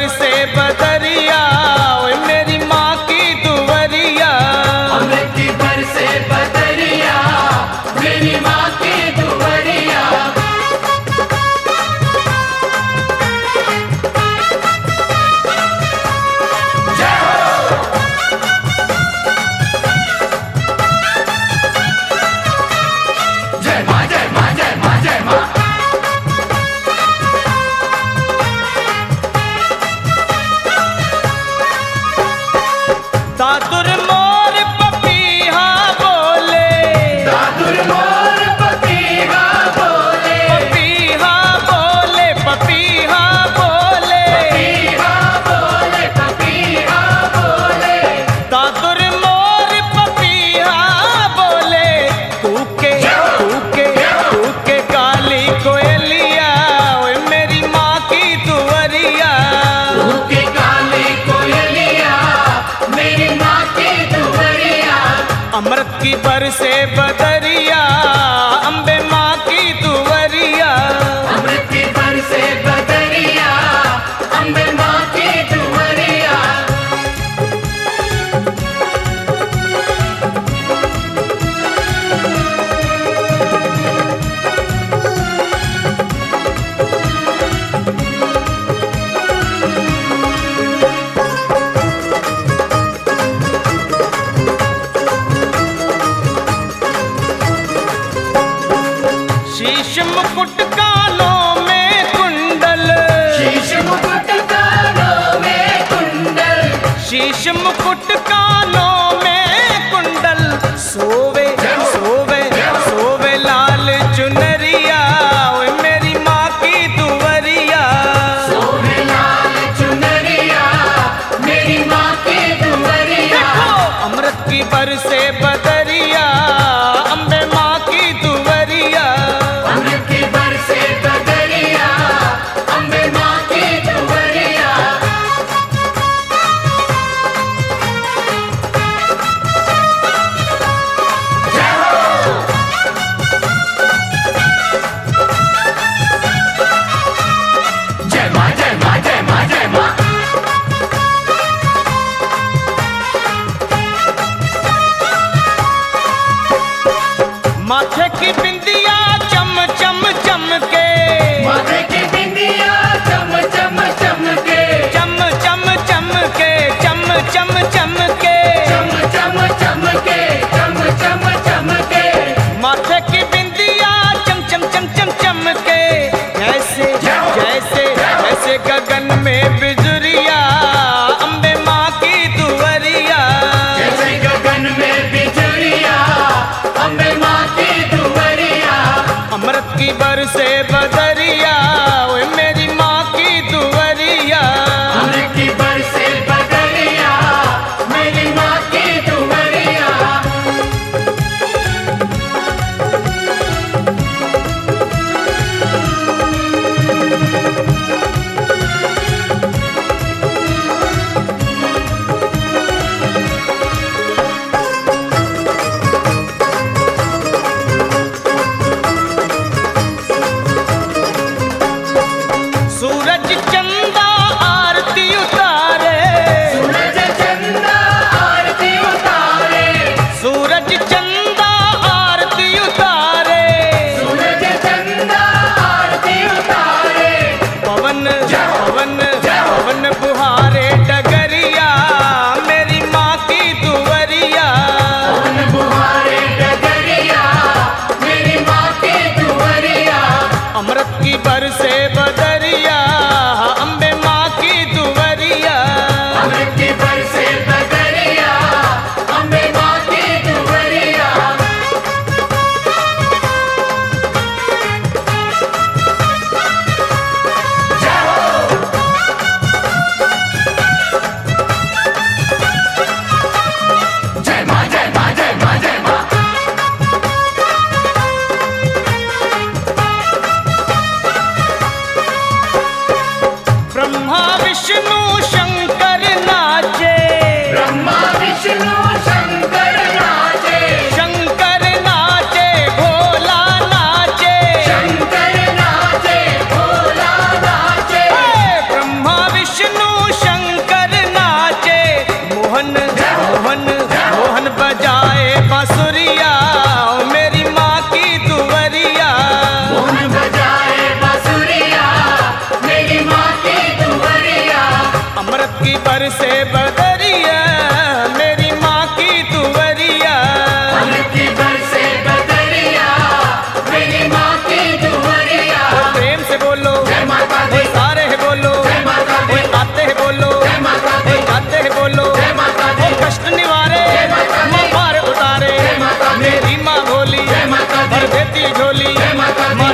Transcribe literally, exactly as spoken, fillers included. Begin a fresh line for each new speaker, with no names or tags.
बरसे बदरिया, ओए मेरी माँ की दुवरिया।
अमृत की बरसे बदरिया, मेरी माँ की दुवरिया। जय हो। जय माँ जय माँ जय माँ जय माँ।
दादुर मोर पपीहा बोले,
दादुर मोर पपीहा बोले,
पपीहा बोले, पपीहा बोले,
पपीहा बोले, पपीहा बोले।
दादुर मोर पपीहा बोले, कूके कूके कूके काली कोयलिया, ओए मेरी माँ की दुवरिया।
के काली कोयलिया, मेरी माँ की दुवरिया।
अमृत की बरसे बदरिया, अम्बे माँ की दुवरिया।
अमृत की बरसे बदरिया, अम्बे माँ की दुवरिया।
शीश मुकुट कानों में कुंडल,
शीश मुकुट कानों में कुंडल,
शीश मुकुट कानों में कुंडल, सोवे सोवे सोवे लाल चुनरिया, ओए मेरी माँ की दुवरिया।
सोहे लाल चुनरिया, मेरी माँ की दुवरिया।
अमृत की बरसे बदरिया, अम्बे माँ की दुवरिया।
अमृत की बरसे बदरिया, अम्बे माँ की दुवरिया। जय हो। जय माँ जय माँ जय माँ जय माँ।
माथे की बिंदिया चम चम चमके,
माथे की बिंदिया चम चम चमके,
चम चम चमके, चम चम चमके।
चम चम चमके, चम चम चमके।
माथे की बिंदिया चम चम चम चम चमके, जैसे जैसे जैसे गगन में बिजुरिया, अम्बे माँ की दुवरिया।
जैसे गगन में बिजुरिया, अम्बे माँ की दुवरिया।
अमृत की बरसे बदरिया, ओए मेरी माँ की दुवरिया।
अमृत की बरसे बदरिया, मेरी माँ की दुवरिया।
सूरज चंदा आरती उतारे,
सूरज चंदा आरती उतारे,
सूरज चंदा आरती उतारे।
सूरज चंदा आरती उतारे।
पवन पवन पवन बुहारे डगरिया, मेरी माँ की दुवरिया।
पवन बुहारे डगरिया, मेरी माँ की दुवरिया।
अमृत की बरसे बदरिया, अम्बे माँ की दुवरिया।
अमृत की बरसे बदरिया, अम्बे माँ की दुवरिया। जय हो। जय माँ जय माँ जय माँ जय माँ।
ब्रह्मा विष्णु शंकर नाचे,
ब्रह्मा विष्णु शंकर नाचे,
शंकर नाचे भोला नाचे।
शंकर नाचे, भोला नाचे।
हे ब्रह्मा विष्णु बरसे बदरिया मेरी माँ की दुवरिया।
अम्ब की बरसे बदरिया मेरी माँ की दुवरिया।
और प्रेम से बोलो
जय माता दी,
ओए सारे है बोलो,
जय माता दी,
ओए आते है बोलो,
जय माता दी,
ओए गाते है बोलो,
जय माता दी,
ओ कष्ट निवारे
जय माता दी,
माँ पार उतारे
जय माता दी,
मेरी माँ भोली
जय माता दी,
भर देती झोली
जय माता दी,
माँ